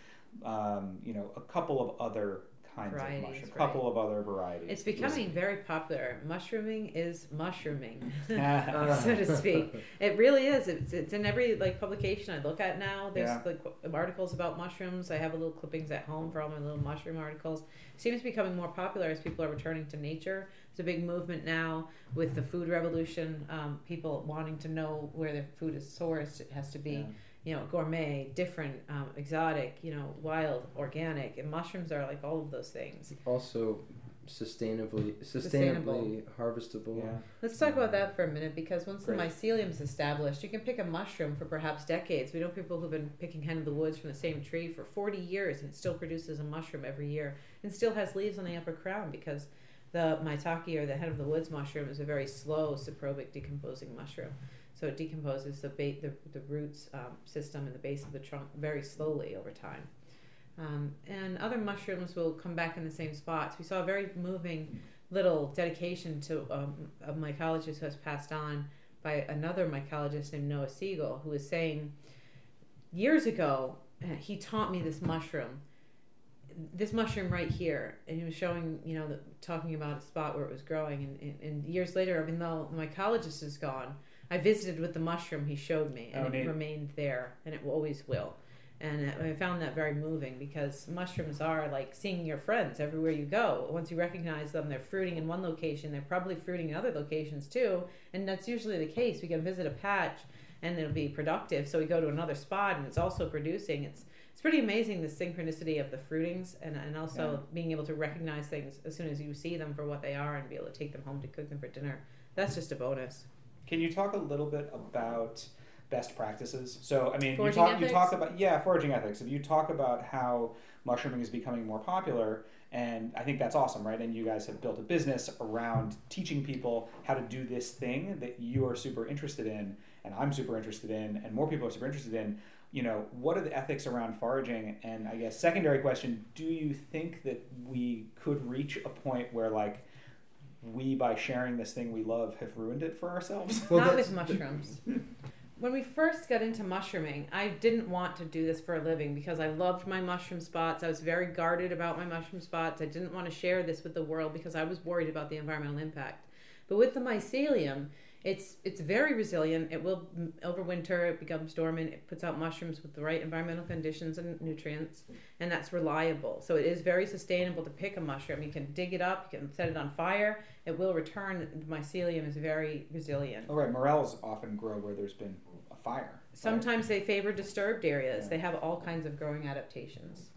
a couple of other kinds of mushroom, a couple of other varieties. It's becoming very popular. Mushrooming is mushrooming, so to speak. It really is. It's in every publication I look at now. There's articles about mushrooms. I have a little clippings at home for all my little mushroom articles. It seems to be becoming more popular as people are returning to nature. There's a big movement now with the food revolution. People wanting to know where their food is sourced. It has to be gourmet, different, exotic, wild, organic, and mushrooms are like all of those things. Also, sustainably harvestable. Yeah. Let's talk about that for a minute, because once the mycelium's established, you can pick a mushroom for perhaps decades. We know people who've been picking hen of the woods from the same tree for 40 years, and it still produces a mushroom every year, and still has leaves on the upper crown, because the maitake, or the hen of the woods mushroom, is a very slow saprobic decomposing mushroom. So it decomposes the roots system in the base of the trunk very slowly over time. And other mushrooms will come back in the same spots. We saw a very moving little dedication to a mycologist who has passed on by another mycologist named Noah Siegel, who was saying, years ago, he taught me this mushroom right here, and he was showing, talking about a spot where it was growing, and years later, even though the mycologist is gone, I visited with the mushroom he showed me, and neat. it remained there, and it always will. And I found that very moving because mushrooms are like seeing your friends everywhere you go. Once you recognize them, they're fruiting in one location, they're probably fruiting in other locations too. And that's usually the case. We can visit a patch and it'll be productive. So we go to another spot and it's also producing. It's pretty amazing, the synchronicity of the fruitings and also being able to recognize things as soon as you see them for what they are and be able to take them home to cook them for dinner. That's just a bonus. Can you talk a little bit about best practices? So, I mean, you Foraging talk about foraging ethics. If you talk about how mushrooming is becoming more popular, and I think that's awesome, right? And you guys have built a business around teaching people how to do this thing that you are super interested in, and I'm super interested in, and more people are super interested in. You know, what are the ethics around foraging? And I guess secondary question, do you think that we could reach a point where, like, we, by sharing this thing we love, have ruined it for ourselves? Well, not with mushrooms. When we first got into mushrooming, I didn't want to do this for a living because I loved my mushroom spots. I was very guarded about my mushroom spots. I didn't want to share this with the world because I was worried about the environmental impact. But with the mycelium, it's very resilient. It will overwinter. It becomes dormant. It puts out mushrooms with the right environmental conditions and nutrients, and that's reliable. So it is very sustainable to pick a mushroom. You can dig it up. You can set it on fire. It will return. The mycelium is very resilient. Oh, right. Morels often grow where there's been a fire. Sometimes they favor disturbed areas. Yeah. They have all kinds of growing adaptations.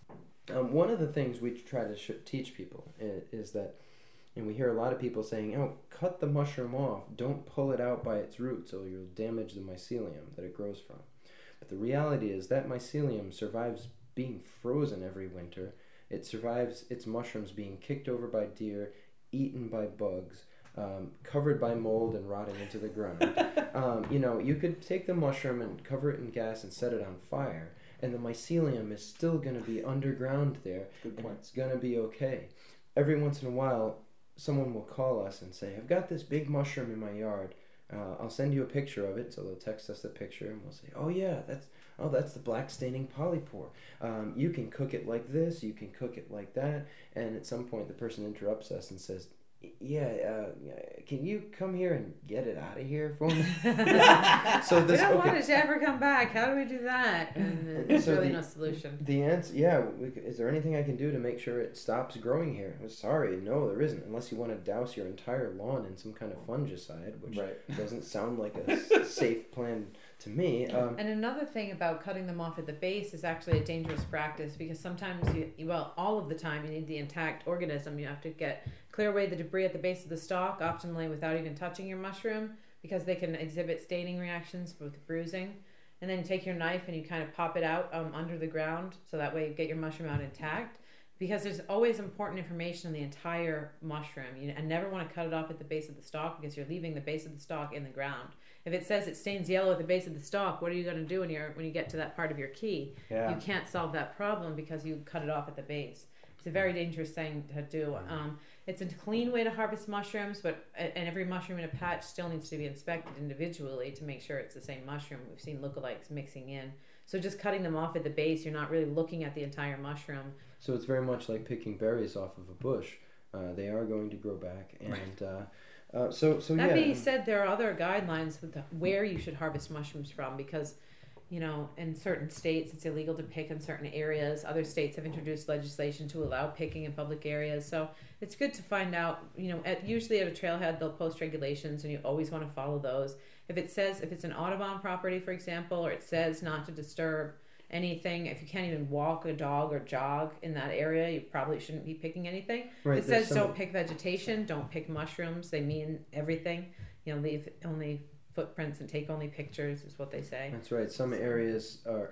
One of the things we try to teach people is that, and we hear a lot of people saying, oh, cut the mushroom off. Don't pull it out by its roots or you'll damage the mycelium that it grows from. But the reality is that mycelium survives being frozen every winter. It survives its mushrooms being kicked over by deer, eaten by bugs, covered by mold and rotting into the ground. You could take the mushroom and cover it in gas and set it on fire, and the mycelium is still going to be underground there. Good point. And it's going to be okay. Every once in a while, someone will call us and say, I've got this big mushroom in my yard. I'll send you a picture of it. So they'll text us the picture and we'll say, oh yeah, that's the black staining polypore. You can cook it like this, you can cook it like that. And at some point the person interrupts us and says, can you come here and get it out of here for me? So we don't want it to ever come back. How do we do that? And there's really no solution. The answer, is there anything I can do to make sure it stops growing here? I'm sorry, no, there isn't. Unless you want to douse your entire lawn in some kind of fungicide, which doesn't sound like a safe plan to me. And another thing about cutting them off at the base is actually a dangerous practice because sometimes all of the time you need the intact organism. You have to clear away the debris at the base of the stalk optimally without even touching your mushroom because they can exhibit staining reactions with bruising. And then you take your knife and you kind of pop it out under the ground so that way you get your mushroom out intact. Because there's always important information on the entire mushroom. I never want to cut it off at the base of the stalk because you're leaving the base of the stalk in the ground. If it says it stains yellow at the base of the stalk, what are you going to do when you get to that part of your key? Yeah. You can't solve that problem because you cut it off at the base. It's a very dangerous thing to do. It's a clean way to harvest mushrooms, and every mushroom in a patch still needs to be inspected individually to make sure it's the same mushroom. We've seen lookalikes mixing in. So just cutting them off at the base, you're not really looking at the entire mushroom. So it's very much like picking berries off of a bush. They are going to grow back. And that being said, there are other guidelines with where you should harvest mushrooms from because, in certain states it's illegal to pick in certain areas. Other states have introduced legislation to allow picking in public areas. So it's good to find out, usually at a trailhead they'll post regulations and you always want to follow those. If it's an Audubon property, for example, or it says not to disturb anything, if you can't even walk a dog or jog in that area, you probably shouldn't be picking anything. Right, it says don't pick vegetation, don't pick mushrooms. They mean everything. Leave only footprints and take only pictures is what they say. That's right. Some areas are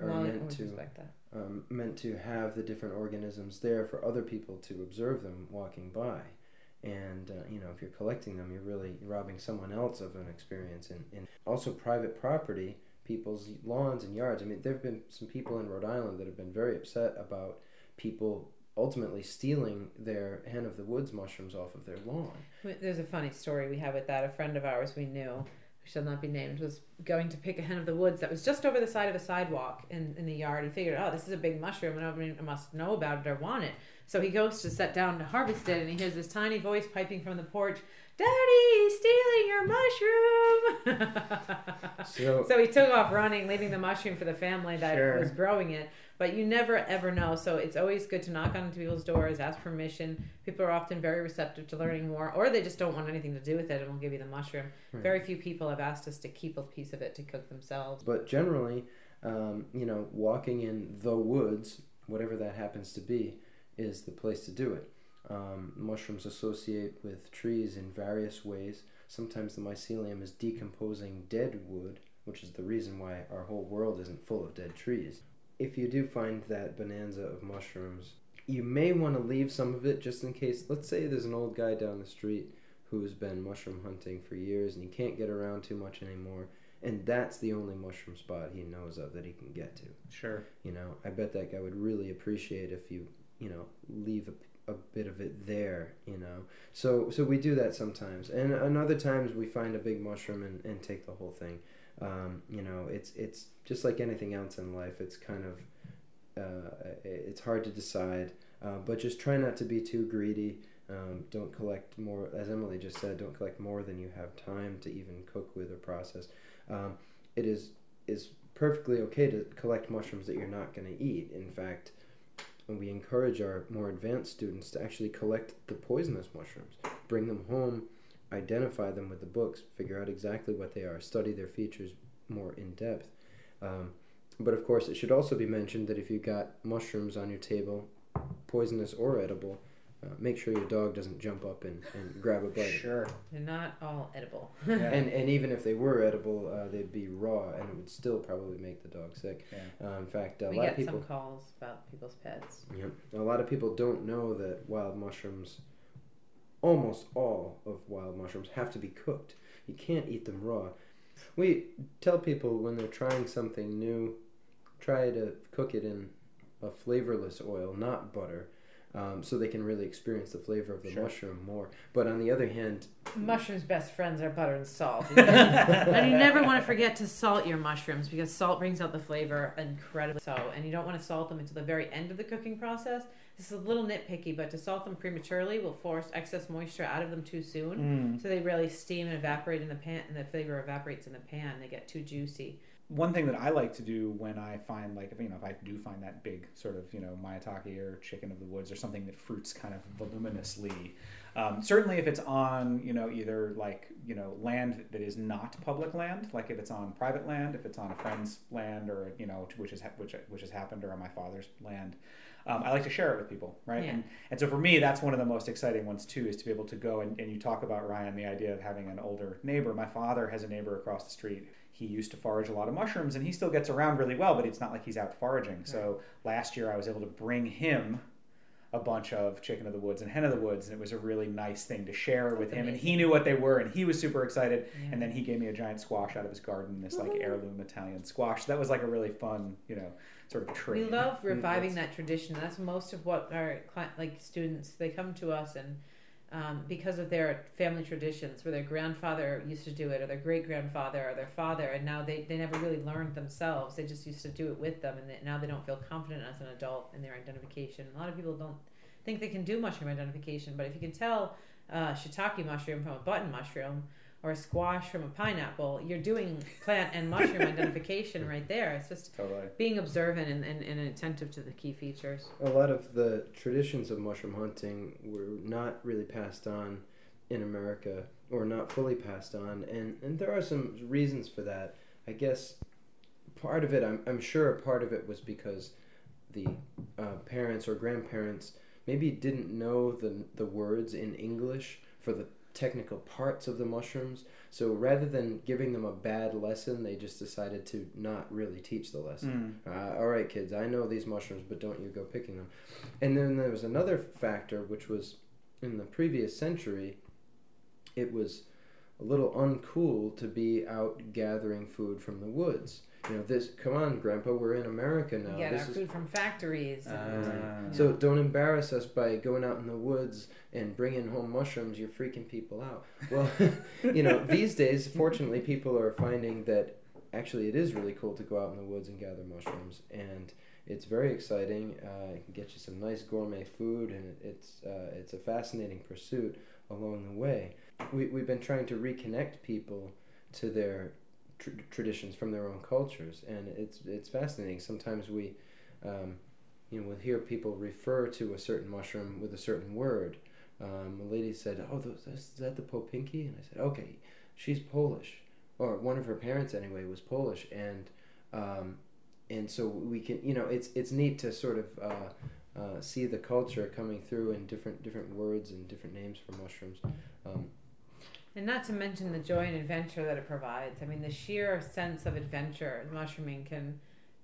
meant to have the different organisms there for other people to observe them walking by. And, if you're collecting them, you're really robbing someone else of an experience. And also private property, people's lawns and yards. I mean, there have been some people in Rhode Island that have been very upset about people ultimately stealing their hen of the woods mushrooms off of their lawn. There's a funny story we have with that. A friend of ours we knew, who shall not be named, was going to pick a hen of the woods that was just over the side of a sidewalk in the yard. He figured, this is a big mushroom and I must know about it or want it. So he goes to sit down to harvest it, and he hears this tiny voice piping from the porch, "Daddy, stealing your mushroom!" So he took off running, leaving the mushroom for the family that was growing it. But you never, ever know. So it's always good to knock on people's doors, ask permission. People are often very receptive to learning more, or they just don't want anything to do with it and will give you the mushroom. Right. Very few people have asked us to keep a piece of it to cook themselves. But generally, walking in the woods, whatever that happens to be, is the place to do it. Mushrooms associate with trees in various ways. Sometimes the mycelium is decomposing dead wood, which is the reason why our whole world isn't full of dead trees. If you do find that bonanza of mushrooms, you may want to leave some of it just in case. Let's say there's an old guy down the street who's been mushroom hunting for years and he can't get around too much anymore, and that's the only mushroom spot he knows of that he can get to. Sure. I bet that guy would really appreciate if you, leave a bit of it there, So we do that sometimes. And other times we find a big mushroom and take the whole thing. It's just like anything else in life. It's kind of, it's hard to decide, but just try not to be too greedy. Don't collect more, as Emily just said, don't collect more than you have time to even cook with or process. It is perfectly okay to collect mushrooms that you're not going to eat. In fact, we encourage our more advanced students to actually collect the poisonous mushrooms, bring them home, identify them with the books, figure out exactly what they are, study their features more in depth. But of course, it should also be mentioned that if you've got mushrooms on your table, poisonous or edible, make sure your dog doesn't jump up and grab a bite. Sure. They're not all edible. Yeah. And even if they were edible, they'd be raw, and it would still probably make the dog sick. Yeah. In fact, we get some calls about people's pets. Yeah. A lot of people don't know that wild mushrooms, almost all of wild mushrooms, have to be cooked. You can't eat them raw. We tell people when they're trying something new, try to cook it in a flavorless oil, not butter. So they can really experience the flavor of the mushroom more. But on the other hand, mushrooms' best friends are butter and salt. And you never want to forget to salt your mushrooms, because salt brings out the flavor incredibly so. And you don't want to salt them until the very end of the cooking process. This is a little nitpicky, but to salt them prematurely will force excess moisture out of them too soon. So they really steam and evaporate in the pan, and the flavor evaporates in the pan. They get too juicy. One thing that I like to do when I find, if I do find that big sort of, maitake or chicken of the woods or something that fruits kind of voluminously, certainly if it's on, either land that is not public land, like if it's on private land, if it's on a friend's land, or, which has happened, or on my father's land, I like to share it with people, right? Yeah. And so for me, that's one of the most exciting ones too, is to be able to go and you talk about, Ryan, the idea of having an older neighbor. My father has a neighbor across the street. He used to forage a lot of mushrooms, and he still gets around really well, but it's not like he's out foraging. Right. So last year I was able to bring him a bunch of chicken of the woods and hen of the woods, and it was a really nice thing to share with him. And he knew what they were, and he was super excited. Yeah. And then he gave me a giant squash out of his garden, this heirloom Italian squash. So that was a really fun, sort of trade. We love reviving that tradition. That's most of what our students, they come to us and because of their family traditions, where their grandfather used to do it, or their great-grandfather, or their father, and now they never really learned themselves. They just used to do it with them, and now they don't feel confident as an adult in their identification. A lot of people don't think they can do mushroom identification, but if you can tell shiitake mushroom from a button mushroom, or a squash from a pineapple, you're doing plant and mushroom identification right there. It's just being observant and attentive to the key features. A lot of the traditions of mushroom hunting were not really passed on in America, or not fully passed on, and there are some reasons for that. I guess part of it, I'm sure part of it was because the parents or grandparents maybe didn't know the words in English for the technical parts of the mushrooms, so rather than giving them a bad lesson, they just decided to not really teach the lesson. All right, kids, I know these mushrooms, but don't you go picking them. And then there was another factor, which was in the previous century, it was a little uncool to be out gathering food from the woods. Come on, Grandpa, we're in America now. We get our food from factories. So don't embarrass us by going out in the woods and bringing home mushrooms. You're freaking people out. Well, these days, fortunately, people are finding that actually it is really cool to go out in the woods and gather mushrooms. And it's very exciting. It can get you some nice gourmet food, and it's a fascinating pursuit along the way. We've been trying to reconnect people to their traditions from their own cultures, and it's fascinating. Sometimes we we'll hear people refer to a certain mushroom with a certain word. A lady said, "Oh, is that the popinki?" And I said, "Okay, she's Polish, or one of her parents anyway was Polish," and so we can, it's neat to sort of see the culture coming through in different words and different names for mushrooms. And not to mention the joy and adventure that it provides. I mean, the sheer sense of adventure mushrooming can,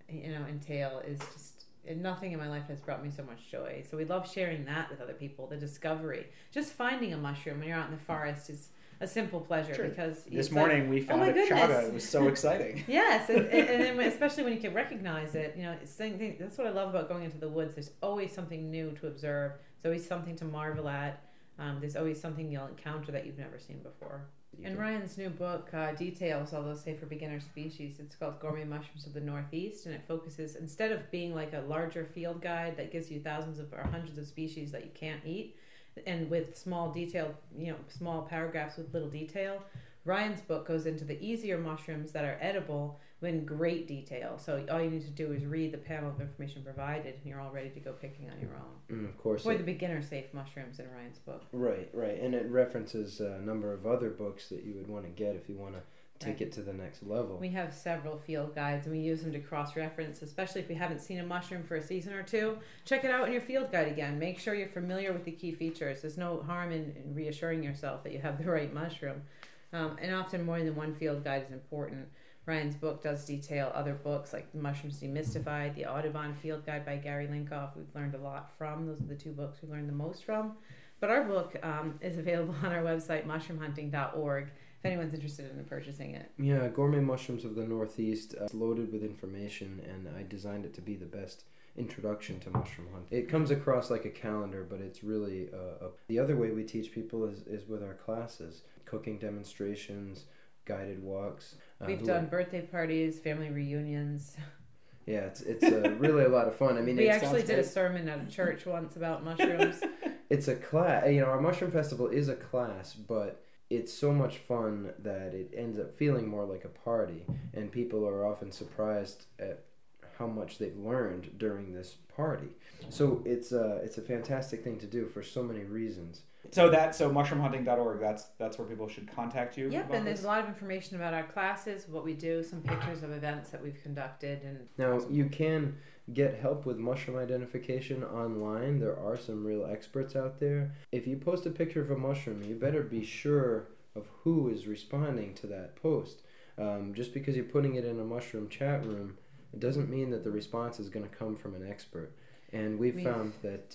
entail is just, nothing in my life has brought me so much joy. So we love sharing that with other people, the discovery. Just finding a mushroom when you're out in the forest is a simple pleasure. Sure. Because this morning we found a chaga. It was so exciting. Yes, and then especially when you can recognize it, it's that's what I love about going into the woods. There's always something new to observe. There's always something to marvel at. There's always something you'll encounter that you've never seen before. And Ryan's new book details all those, say, for beginner species. It's called Gourmet Mushrooms of the Northeast, and it focuses, instead of being like a larger field guide that gives you thousands of or hundreds of species that you can't eat, and with small detailed, small paragraphs with little detail, Ryan's book goes into the easier mushrooms that are edible in great detail. So all you need to do is read the panel of information provided, and you're all ready to go picking on your own. Of course. For the beginner-safe mushrooms in Ryan's book. Right. And it references a number of other books that you would want to get if you want to take it to the next level. We have several field guides, and we use them to cross-reference, especially if you haven't seen a mushroom for a season or two. Check it out in your field guide again. Make sure you're familiar with the key features. There's no harm in reassuring yourself that you have the right mushroom. And often more than one field guide is important. Ryan's book does detail other books like Mushrooms Demystified, the Audubon Field Guide by Gary Linkoff. We've learned a lot from. Those are the two books we've learned the most from. But our book is available on our website, mushroomhunting.org, if anyone's interested in purchasing it. Yeah, Gourmet Mushrooms of the Northeast. It's loaded with information, and I designed it to be the best introduction to mushroom hunting. It comes across like a calendar, but it's really the other way we teach people is with our classes, cooking demonstrations, guided walks. We've done birthday parties, family reunions. Yeah, it's really a lot of fun. I mean, we actually did a sermon at a church once about mushrooms. It's a class. Our mushroom festival is a class, but it's so much fun that it ends up feeling more like a party, and people are often surprised at how much they've learned during this party. So it's a fantastic thing to do for so many reasons. So mushroomhunting.org, that's where people should contact you. Yep, and there's a lot of information about our classes, what we do, some pictures of events that we've conducted. And now you can get help with mushroom identification online. There are some real experts out there. If you post a picture of a mushroom, you better be sure of who is responding to that post. Just because you're putting it in a mushroom chat room, it doesn't mean that the response is going to come from an expert. And we've found that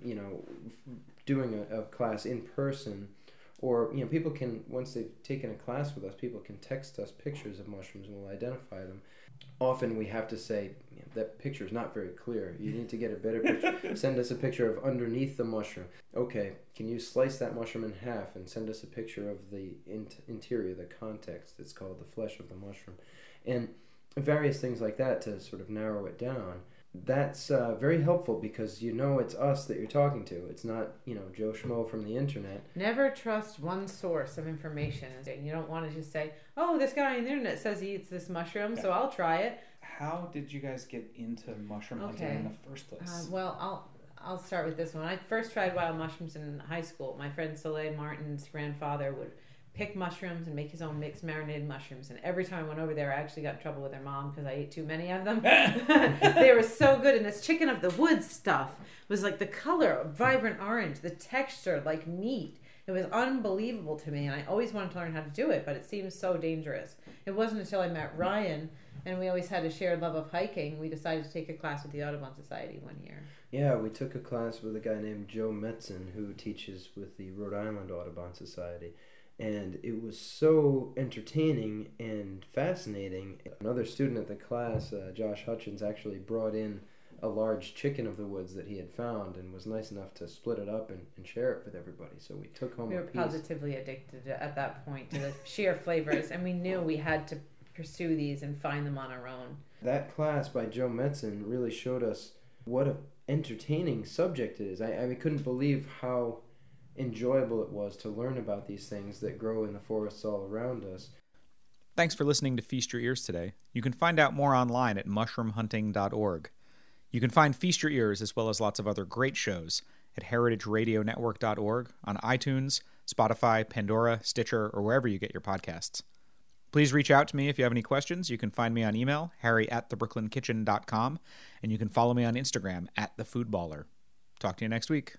doing a class in person, or people can, once they've taken a class with us, people can text us pictures of mushrooms and we'll identify them. Often we have to say, that picture is not very clear. You need to get a better picture. Send us a picture of underneath the mushroom. Okay, can you slice that mushroom in half and send us a picture of the interior, the context? It's called the flesh of the mushroom. And various things like that to sort of narrow it down. That's very helpful because it's us that you're talking to. It's not, Joe Schmo from the internet. Never trust one source of information. You don't want to just say, oh, this guy on the internet says he eats this mushroom, so I'll try it. How did you guys get into mushroom hunting in the first place? Well, I'll start with this one. I first tried wild mushrooms in high school. My friend Soleil Martin's grandfather would pick mushrooms and make his own mixed marinated mushrooms. And every time I went over there, I actually got in trouble with their mom because I ate too many of them. They were so good. And this chicken of the woods stuff was like the color, vibrant orange, the texture, like meat. It was unbelievable to me. And I always wanted to learn how to do it, but it seems so dangerous. It wasn't until I met Ryan, and we always had a shared love of hiking, we decided to take a class with the Audubon Society one year. Yeah, we took a class with a guy named Joe Metzen, who teaches with the Rhode Island Audubon Society. And it was so entertaining and fascinating. Another student at the class, Josh Hutchins, actually brought in a large chicken of the woods that he had found and was nice enough to split it up and share it with everybody. So we took home a piece. We were positively addicted at that point to the sheer flavors, and we knew we had to pursue these and find them on our own. That class by Joe Metzen really showed us what an entertaining subject it is. I couldn't believe how enjoyable it was to learn about these things that grow in the forests all around us. Thanks for listening to Feast Your Ears today. You can find out more online at mushroomhunting.org. You can find Feast Your Ears as well as lots of other great shows at heritageradionetwork.org, on iTunes, Spotify, Pandora, Stitcher, or wherever you get your podcasts. Please reach out to me if you have any questions. You can find me on email, harry@thebrooklynkitchen.com, and you can follow me on Instagram @thefoodballer. Talk to you next week.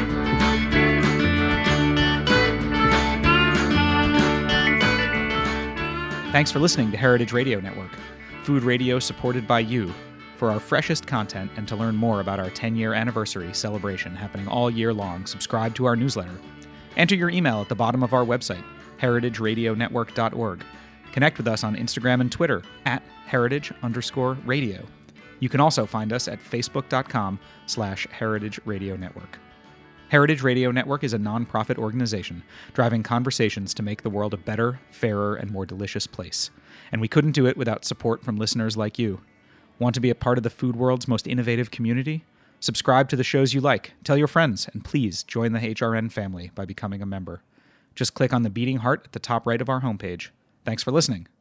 Thanks for listening to Heritage Radio Network, food radio supported by you. For our freshest content and to learn more about our 10-year anniversary celebration happening all year long, subscribe to our newsletter. Enter your email at the bottom of our website, heritageradionetwork.org. Connect with us on Instagram and Twitter @heritage_radio. You can also find us at facebook.com/Heritage Radio Network. Heritage Radio Network is a nonprofit organization driving conversations to make the world a better, fairer, and more delicious place. And we couldn't do it without support from listeners like you. Want to be a part of the food world's most innovative community? Subscribe to the shows you like, tell your friends, and please join the HRN family by becoming a member. Just click on the beating heart at the top right of our homepage. Thanks for listening.